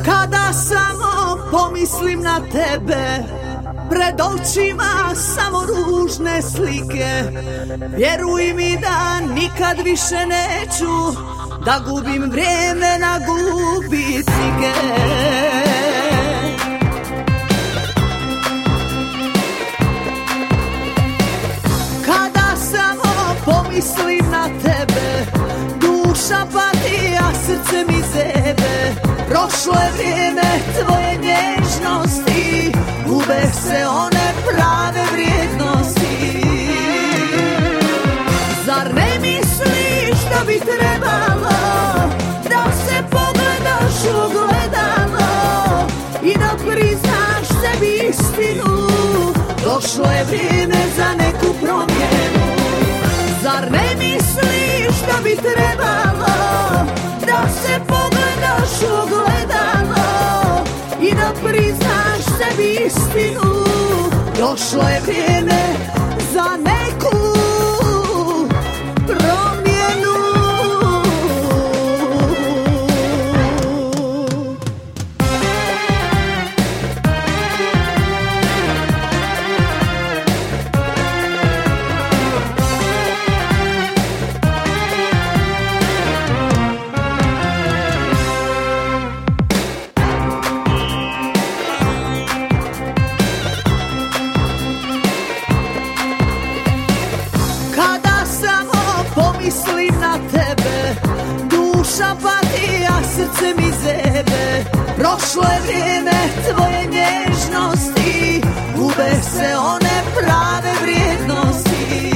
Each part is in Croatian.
Kada samo pomislim na tebe, pred očima samo ružne slike. Vjeruj mi da nikad više neću da gubim vrijeme na gubitnike. Kada samo pomislim na tebe, duša pati, a srce mi zebe. Prošlo je vrijeme tvoje nježnosti, gube se one prave vrijednosti. Zar ne misliš da bi trebalo da se pogledaš u ogledalo i da priznaš sebi istinu? Došlo je vrijeme za neku promjenu. Zar ne misliš da bi trebalo da se pogledaš u ogledalo i da priznaš sebi istinu? Došlo je vrijeme za neku promjenu. Mislim na tebe, duša pati, a srce mi zebe. Prošlo je vrijeme tvoje nježnosti, gube se one prave vrijednosti.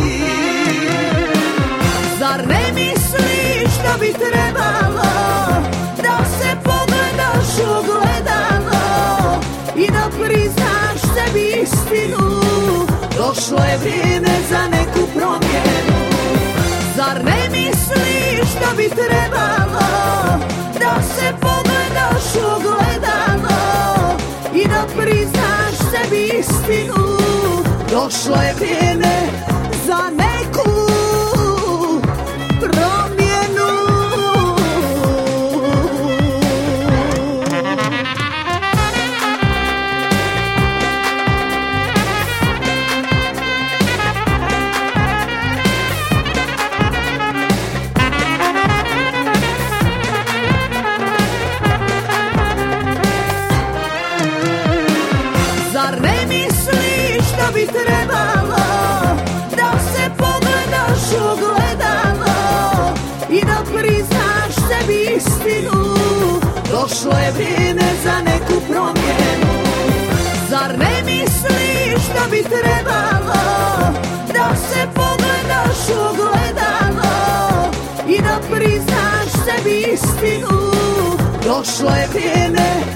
Zar ne misliš da bi trebalo da se pogledaš u ogledalo i da priznaš sebi istinu? Došlo je vrijeme za neku promjenu. Zar ne misliš da bi trebalo da se pogledaš u ogledalo i da priznaš sebi istinu? Došlo je vrijeme za neku promjenu. Zar ne misliš da bi trebalo da se pogledaš u ogledalo i da priznaš sebi istinu? Došlo je vrijeme za neku promjenu. Zar ne misliš da bi trebalo da se pogledaš u ogledalo i da priznaš sebi istinu? Došlo je vrijeme